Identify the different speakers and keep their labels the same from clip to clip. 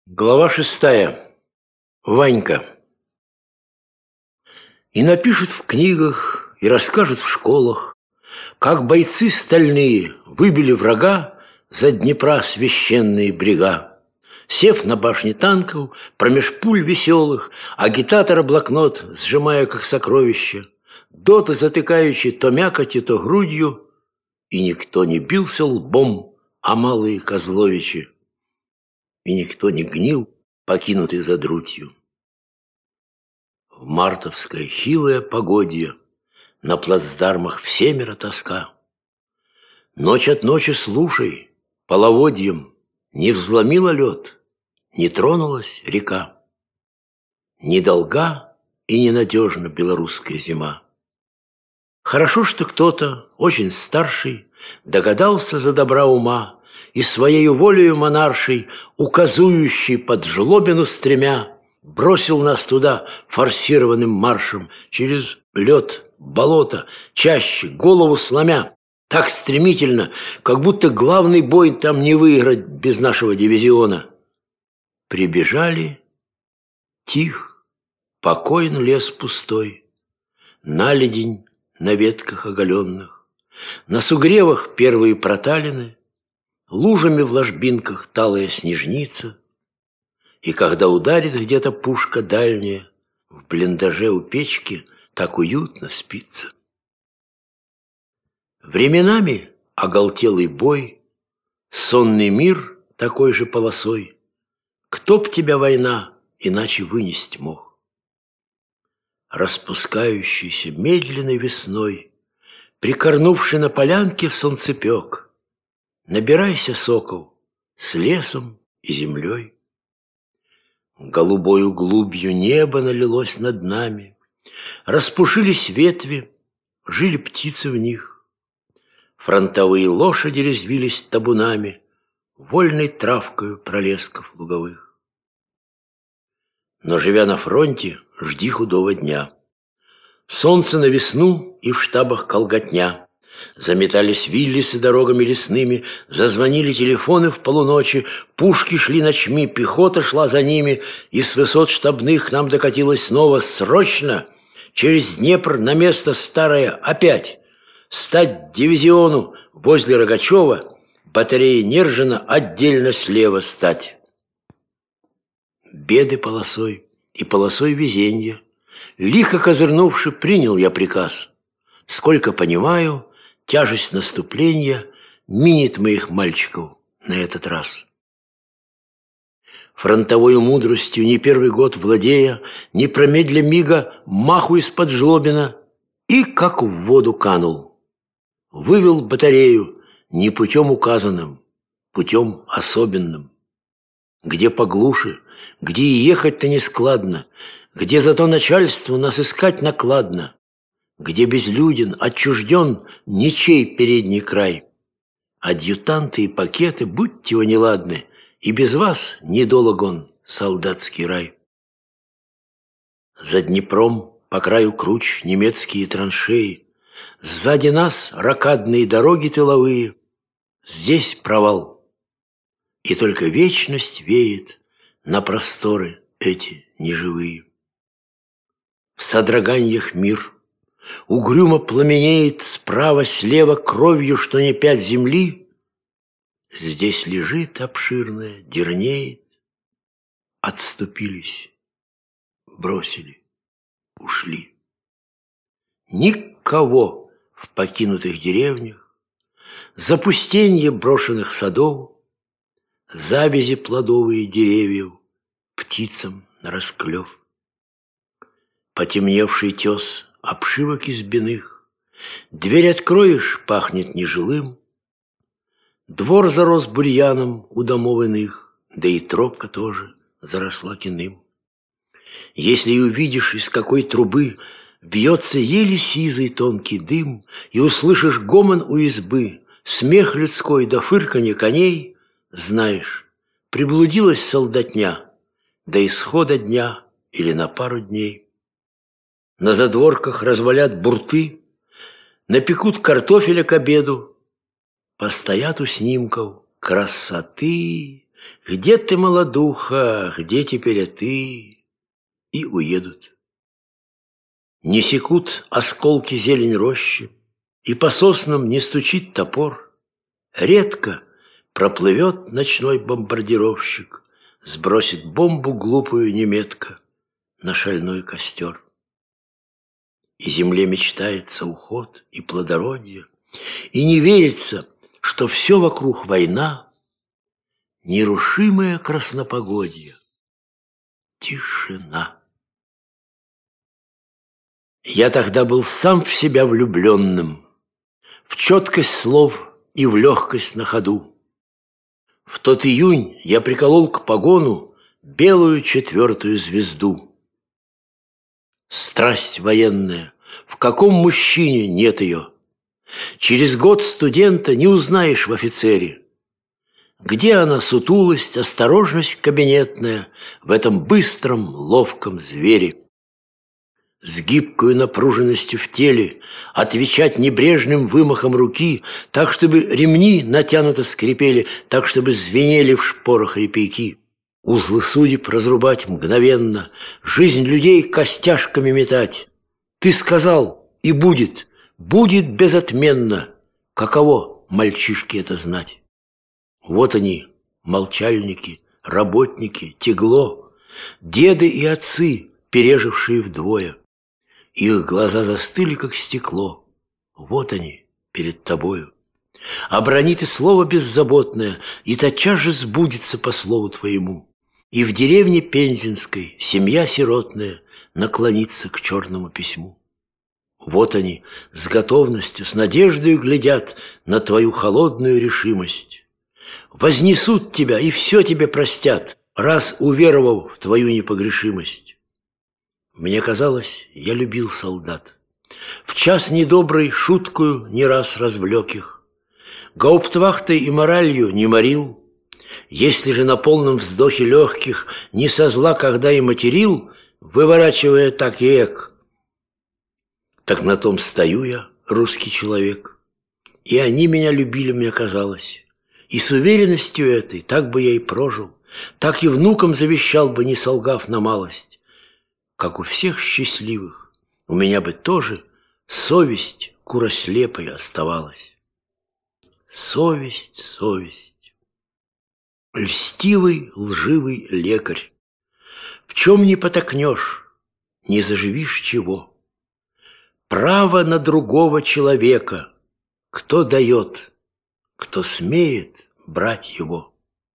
Speaker 1: Глава 6. Ванька. И напишут в книгах, и расскажут в школах, как бойцы стальные выбили врага за Днепра священные брега. Сев на башне танков, промеж пуль веселых, агитатора блокнот, сжимая как сокровище, доты затыкающие то мякотью, то грудью, и никто не бился лбом о малые Козловичи, и никто не гнил, покинутый за друтью. В мартовское хилое погодье на плацдармах всемиро тоска. Ночь от ночи слушай, половодьем не взломила лед, не тронулась река. Недолга и ненадежна белорусская зима. Хорошо, что кто-то, очень старший, догадался за добра ума и своею волею монаршей, указующий под жлобину стремя, бросил нас туда форсированным маршем через лед, болото, чаще, голову сломя, так стремительно, как будто главный бой там не выиграть без нашего дивизиона. Прибежали, тих, покоен лес пустой, наледень на ветках оголенных, на сугревах первые проталины, лужами в ложбинках талая снежница. И когда ударит где-то пушка дальняя, в блиндаже у печки так уютно спится. Временами оголтелый бой, сонный мир такой же полосой. Кто б тебя, война, иначе вынести мог? Распускающийся медленной весной, прикорнувший на полянке в солнцепек, набирайся, сокол, с лесом и землей. Голубою глубью небо налилось над нами, распушились ветви, жили птицы в них. Фронтовые лошади резвились табунами, вольной травкою пролесков луговых. Но, живя на фронте, жди худого дня. Солнце на весну и в штабах колготня. Заметались виллисы дорогами лесными, зазвонили телефоны в полуночи, пушки шли ночми, пехота шла за ними, и с высот штабных нам докатилось снова срочно через Днепр на место старое опять. Стать дивизиону возле Рогачева, батареи Нержина отдельно слева стать. Беды полосой и полосой везенья. Лихо козырнувши, принял я приказ. Сколько понимаю, тяжесть наступления минит моих мальчиков на этот раз. Фронтовою мудростью не первый год владея, не промедля мига маху из-под жлобина и как в воду канул. Вывел батарею не путем указанным, путем особенным. Где поглуше, где и ехать-то нескладно, где зато начальству нас искать накладно, где безлюден, отчужден ничей передний край. Адъютанты и пакеты, будьте вы неладны, и без вас недолог он, солдатский рай. За Днепром по краю круч немецкие траншеи, сзади нас рокадные дороги тыловые. Здесь провал, и только вечность веет на просторы эти неживые. В содроганьях мир угрюмо пламенеет справа-слева кровью, что не пять земли. Здесь лежит обширная, дернеет. Отступились, бросили, ушли. Никого в покинутых деревнях, запустенье брошенных садов, завязи плодовые деревьев птицам на расклев. Потемневший тес обшивок избиных, дверь откроешь, пахнет нежилым. Двор зарос бурьяном у домов иных, да и тропка тоже заросла киным. Если и увидишь, из какой трубы бьется еле сизый тонкий дым, и услышишь гомон у избы, смех людской да фырканье коней, знаешь, приблудилась солдатня до исхода дня или на пару дней. На задворках развалят бурты, напекут картофеля к обеду, постоят у снимков красоты, Где ты, молодуха, где теперь ты? И уедут. Не секут осколки зелень рощи, и по соснам не стучит топор. Редко проплывет ночной бомбардировщик, сбросит бомбу глупую неметко на шальной костер. И земле мечтается уход и плодородие, и не верится, что все вокруг война, нерушимое краснопогодье, тишина. Я тогда был сам в себя влюбленным, в четкость слов и в легкость на ходу. В тот июнь я приколол к погону белую 4-ю звезду. Страсть военная, в каком мужчине нет ее? Через год студента не узнаешь в офицере. Где она, сутулость, осторожность кабинетная в этом быстром, ловком звере? С гибкою напруженностью в теле отвечать небрежным вымахом руки, так, чтобы ремни натянуто скрипели, так, чтобы звенели в шпорах репейки. Узлы судеб разрубать мгновенно, жизнь людей костяшками метать. Ты сказал, и будет, будет безотменно. Каково мальчишке это знать? Вот они, молчальники, работники, тегло, деды и отцы, пережившие вдвое. Их глаза застыли, как стекло. Вот они перед тобою. Оброни ты слово беззаботное, и тотчас же сбудется по слову твоему. И в деревне Пензенской семья сиротная наклонится к черному письму. Вот они с готовностью, с надеждой глядят на твою холодную решимость. Вознесут тебя и все тебе простят, раз уверовав в твою непогрешимость. Мне казалось, я любил солдат. В час недобрый шуткую не раз развлек их. Гауптвахтой и моралью не морил. Если же на полном вздохе легких не со зла, когда и материл, выворачивая так и эк, так на том стою я, русский человек. И они меня любили, мне казалось. И с уверенностью этой так бы я и прожил, так и внукам завещал бы, не солгав на малость. Как у всех счастливых, у меня бы тоже совесть курослепой оставалась. Совесть, совесть. Льстивый, лживый лекарь. В чем не потакнешь, не заживишь чего. Право на другого человека, кто дает, кто смеет брать его.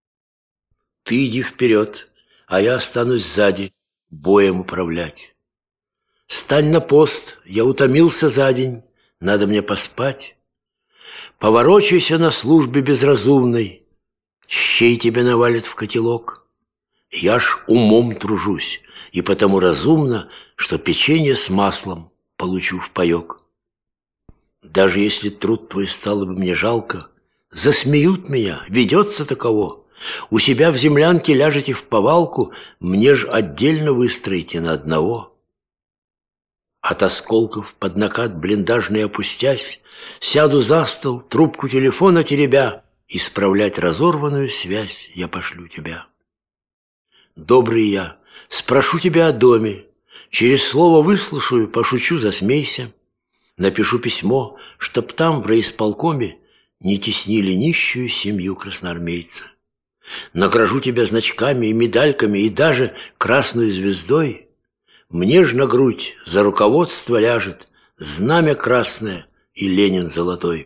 Speaker 1: Ты иди вперед, а я останусь сзади, боем управлять. Стань на пост, я утомился за день, надо мне поспать. Поворочайся на службе безразумной, щей тебе навалит в котелок. Я ж умом тружусь, и потому разумно, что печенье с маслом получу в паёк. Даже если труд твой стало бы мне жалко, засмеют меня, ведется таково. У себя в землянке ляжете в повалку, мне ж отдельно выстроите на одного. От осколков под накат блиндажный опустясь, сяду за стол, трубку телефона теребя, исправлять разорванную связь я пошлю тебя. Добрый я, спрошу тебя о доме, через слово выслушаю, пошучу, засмейся. Напишу письмо, чтоб там в райисполкоме не теснили нищую семью красноармейца. Награжу тебя значками и медальками, и даже красной звездой. Мне ж на грудь за руководство ляжет знамя красное и Ленин золотой.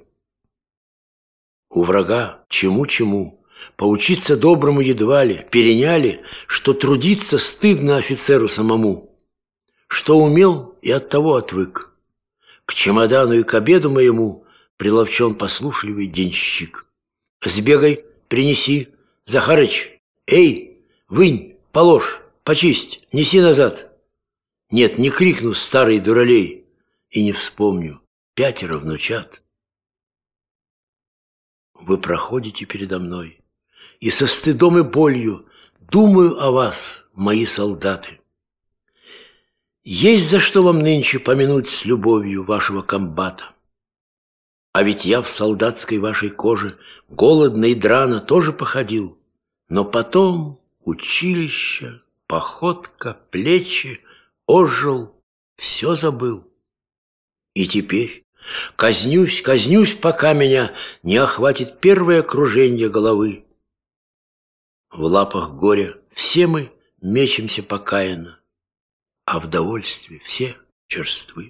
Speaker 1: У врага чему-чему, поучиться доброму едва ли, переняли, что трудиться стыдно офицеру самому. Что умел и от того отвык. К чемодану и к обеду моему приловчен послушливый денщик. Сбегай, принеси. Захарыч, эй, вынь, положь, почисть, неси назад. Нет, не крикну старый дуралей и не вспомню 5 внучат. Вы проходите передо мной, и со стыдом и болью думаю о вас, мои солдаты. Есть за что вам нынче помянуть с любовью вашего комбата. А ведь я в солдатской вашей коже голодно и драно тоже походил. Но потом училище, походка, плечи, ожил, все забыл. И теперь казнюсь, пока меня не охватит первое круженье головы. В лапах горя все мы мечемся покаянно, а в довольстве все черствы.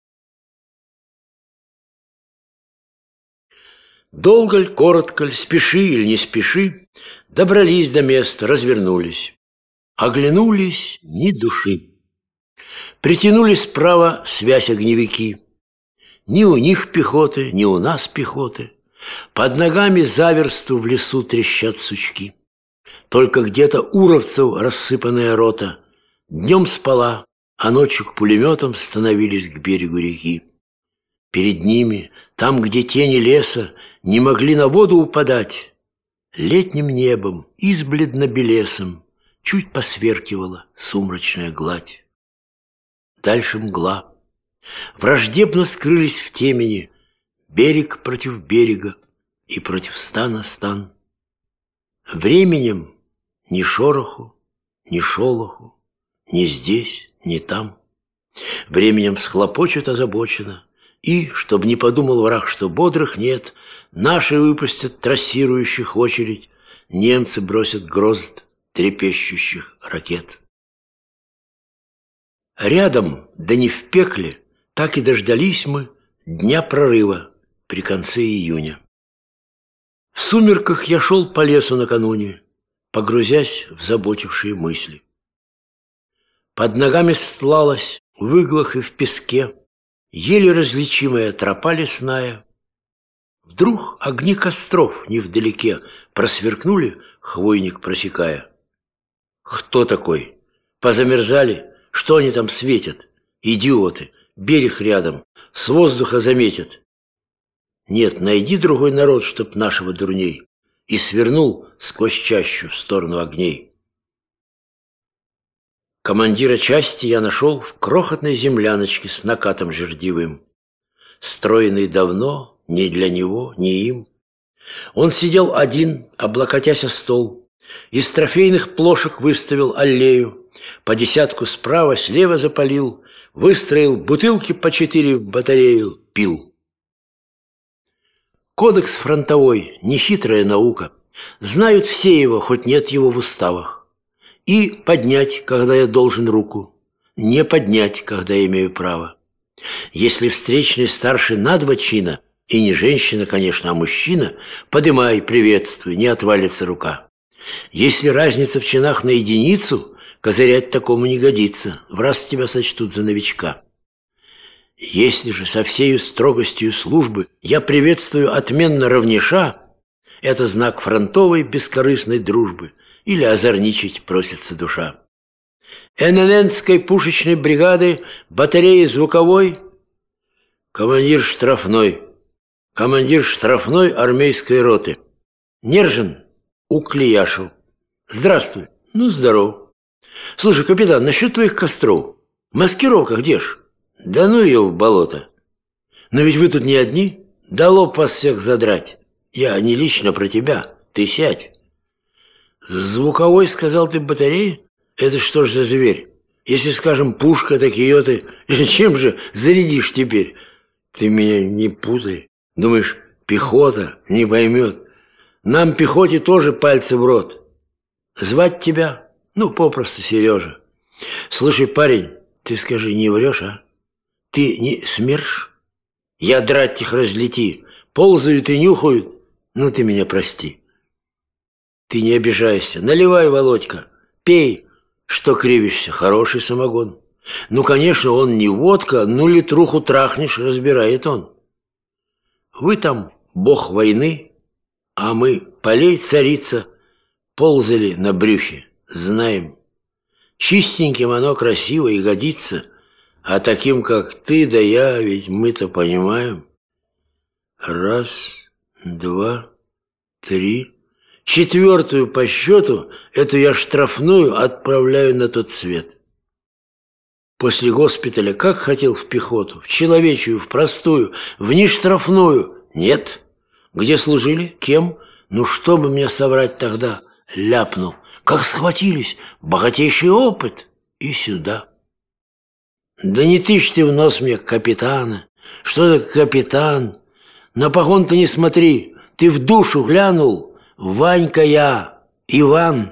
Speaker 1: Долго ль, коротко ль, спеши или не спеши, добрались до места, развернулись. Оглянулись — ни души. Притянули справа связь огневики. Ни у них пехоты, ни у нас пехоты. Под ногами за версту в лесу трещат сучки. Только где-то уровцев рассыпанная рота днем спала, а ночью к пулеметам становились к берегу реки. Перед ними, там, где тени леса не могли на воду упадать, летним небом, избледно-белесом, чуть посверкивала сумрачная гладь. Дальше мгла. Враждебно скрылись в темени берег против берега и против стана стан. Временем ни шороху, ни шолоху, ни здесь, ни там. Временем схлопочут озабоченно, и, чтоб не подумал враг, что бодрых нет, наши выпустят трассирующих в очередь, немцы бросят грозд трепещущих ракет. Рядом, да не в пекле, так и дождались мы дня прорыва при конце июня. В сумерках я шел по лесу накануне, погрузясь в заботившие мысли. Под ногами стлалась в иглах и в песке еле различимая тропа лесная. Вдруг огни костров невдалеке просверкнули, хвойник просекая. Кто такой? Позамерзали? Что они там светят? Идиоты! Берег рядом, с воздуха заметят. Нет, найди другой народ, чтоб нашего дурней, и свернул сквозь чащу в сторону огней. Командира части я нашел в крохотной земляночке с накатом жердевым, стройный давно ни для него, ни им. Он сидел один, облокотясь о стол, из трофейных плошек выставил аллею, по десятку справа, слева запалил, выстроил бутылки по 4 в батарею, пил. Кодекс фронтовой, нехитрая наука, знают все его, хоть нет его в уставах. И поднять, когда я должен руку, не поднять, когда я имею право. Если встречный старше на 2 чина, и не женщина, конечно, а мужчина, подымай, приветствуй, не отвалится рука. Если разница в чинах на единицу, козырять такому не годится, враз тебя сочтут за новичка. Если же со всею строгостью службы я приветствую отменно равнеша, это знак фронтовой бескорыстной дружбы, или озорничать просится душа. НННской пушечной бригады, батареи звуковой, командир штрафной армейской роты. Нержин Уклияшев. Здравствуй. Ну, здоров. Слушай, капитан, насчет твоих костров. Маскировка где ж? Да ну ее в болото. Но ведь вы тут не одни. Да лоб вас всех задрать. Я не лично про тебя. Ты сядь. Звуковой, сказал ты, батареи? Это что ж за зверь? Если, скажем, пушка, так ее ты чем же зарядишь теперь? Ты меня не путай. Думаешь, пехота не поймет? Нам, пехоте, тоже пальцы в рот. Звать тебя? Ну, попросту Сережа. Слушай, парень, ты скажи, не врешь, а? Ты не СМЕРШ? Я драть их разлети. Ползают и нюхают. Ну, ты меня прости. Ты не обижайся. Наливай, Володька. Пей. Что кривишься? Хороший самогон. Ну, конечно, он не водка, ну, литруху трахнешь, разбирает он. Вы там бог войны, а мы, полей царица, ползали на брюхе, знаем. Чистеньким оно красиво и годится, а таким, как ты да я, ведь мы-то понимаем. 1, 2, 3. 4-ю по счету, эту я штрафную отправляю на тот свет. После госпиталя как хотел в пехоту, в человечью, в простую, в нештрафную. Нет. Где служили? Кем? Ну, что бы мне соврать тогда? ляпнул. Как схватились, богатейший опыт. И сюда. Да не тычь ты в нос мне капитана. Что ты капитан? На погон ты не смотри. Ты в душу глянул. Ванька я, Иван.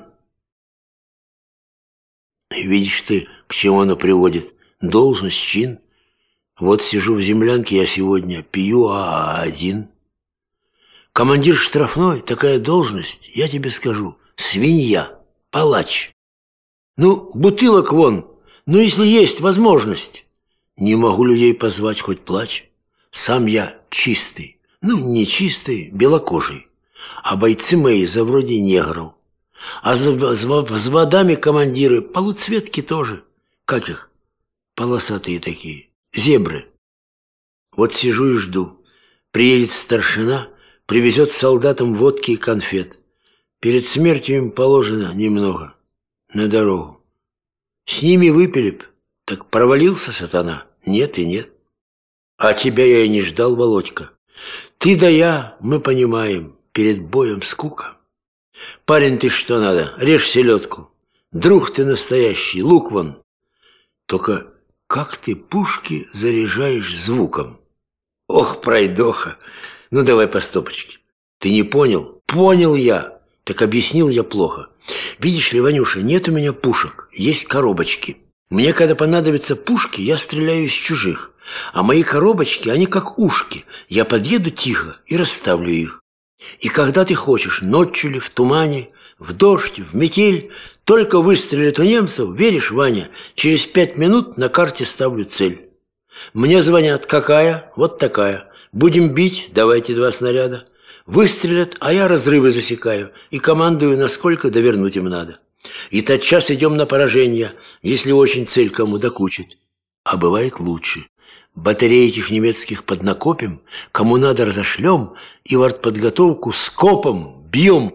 Speaker 1: Видишь ты, к чему оно приводит? Должность, чин. Вот сижу в землянке я сегодня, пью один. Командир штрафной, такая должность, я тебе скажу, свинья, палач. Ну, бутылок вон, ну, если есть возможность. Не могу людей позвать, хоть плачь. Сам я чистый, ну, не чистый, белокожий. А бойцы мои за вроде негров. А с водами командиры полуцветки тоже. Как их? Полосатые такие, зебры. Вот сижу и жду. Приедет старшина, привезет солдатам водки и конфет. Перед смертью им положено немного на дорогу. С ними выпили б, так провалился сатана? Нет и нет. А тебя я и не ждал, Володька. Ты да я, мы понимаем, перед боем скука. Парень ты что надо, режь селедку. Друг ты настоящий, лук вон. Только как ты пушки заряжаешь звуком? Ох, пройдоха. Ну, давай по стопочке. Ты не понял? Понял я. Так объяснил я плохо. Видишь ли, Ванюша, нет у меня пушек, есть коробочки. Мне, когда понадобятся пушки, я стреляю из чужих. А мои коробочки, они как ушки. Я подъеду тихо и расставлю их. И когда ты хочешь, ночью ли, в тумане, в дождь, в метель, только выстрелят у немцев, веришь, Ваня, через 5 минут на карте ставлю цель. Мне звонят, какая? Вот такая. Будем бить, давайте 2 снаряда. Выстрелят, а я разрывы засекаю и командую, насколько довернуть им надо. И тотчас идем на поражение, если очень цель кому докучит. А бывает лучше. Батареи этих немецких поднакопим, кому надо разошлем, и в артподготовку скопом бьем.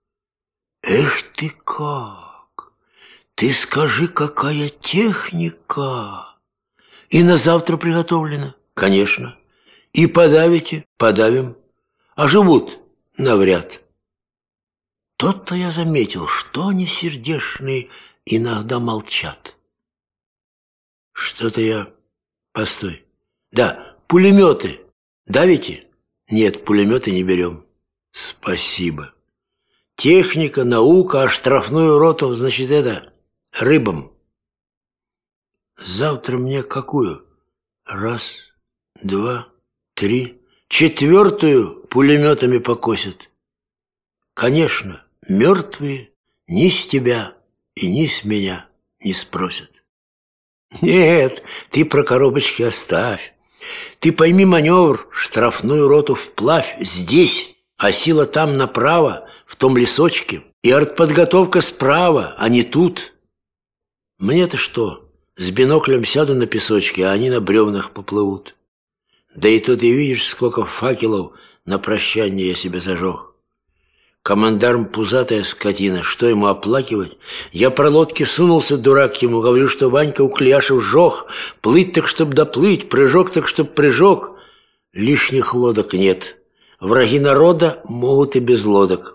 Speaker 1: Эх ты как! Ты скажи, какая техника! И на завтра приготовлена? Конечно. И подавите? Подавим. А живут? Навряд. Тот-то я заметил, что они сердечные иногда молчат. Что-то я... Постой. Да, пулеметы. Давите? Нет, пулеметы не берем. Спасибо. Техника, наука, а штрафную роту, значит, это рыбам. Завтра мне какую? 1, 2, 3. 4-ю пулеметами покосят. Конечно, мертвые ни с тебя и ни с меня не спросят. Нет, ты про коробочки оставь. Ты пойми маневр, штрафную роту вплавь здесь, а сила там направо, в том лесочке, и артподготовка справа, а не тут. Мне-то что, с биноклем сяду на песочке, а они на бревнах поплывут. Да и то ты видишь, сколько факелов на прощание я себе зажег. Командарм пузатая скотина, что ему оплакивать? Я про лодки сунулся, дурак ему, говорю, что Ванька у Кляшев жёг, плыть так, чтоб доплыть, прыжок так, чтоб прыжок. Лишних лодок нет. Враги народа могут и без лодок.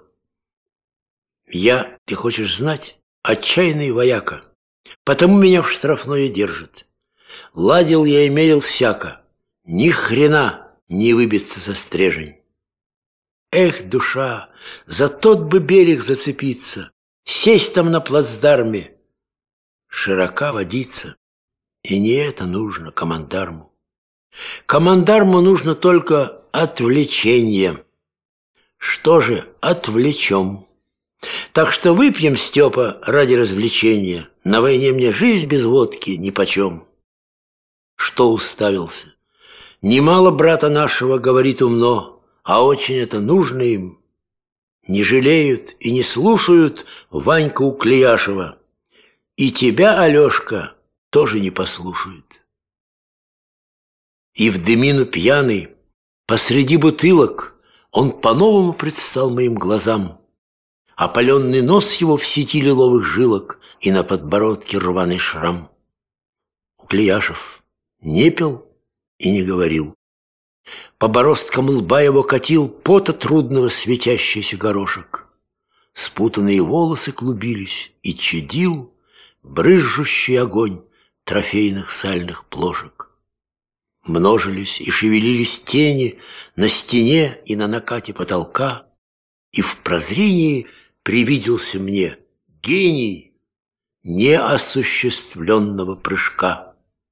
Speaker 1: Я, ты хочешь знать, отчаянный вояка, потому меня в штрафное держит. Ладил я и мерил всяко, ни хрена не выбиться за стрежень. Эх, душа, за тот бы берег зацепиться, сесть там на плацдарме, широка водица. И не это нужно командарму. Командарму нужно только отвлечение. Что же, отвлечем. Так что выпьем, Степа, ради развлечения. На войне мне жизнь без водки нипочем. Что уставился? Немало брата нашего говорит умно, а очень это нужно им. Не жалеют и не слушают Ваньку Уклеяшева. И тебя, Алешка, тоже не послушают. И в дымину пьяный, посреди бутылок, он по-новому предстал моим глазам. Опаленный нос его в сети лиловых жилок и на подбородке рваный шрам. Уклеяшев не пил и не говорил. По бороздкам лба его катил пота трудного светящийся горошек. Спутанные волосы клубились, и чадил брызжущий огонь трофейных сальных плошек. Множились и шевелились тени на стене и на накате потолка, и в прозрении привиделся мне гений неосуществленного прыжка.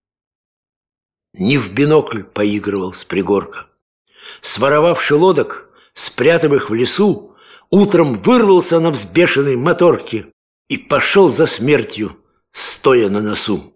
Speaker 1: Не в бинокль поигрывал с пригорка. Своровавший лодок, спрятав их в лесу, утром вырвался на взбешенной моторке и пошел за смертью, стоя на носу.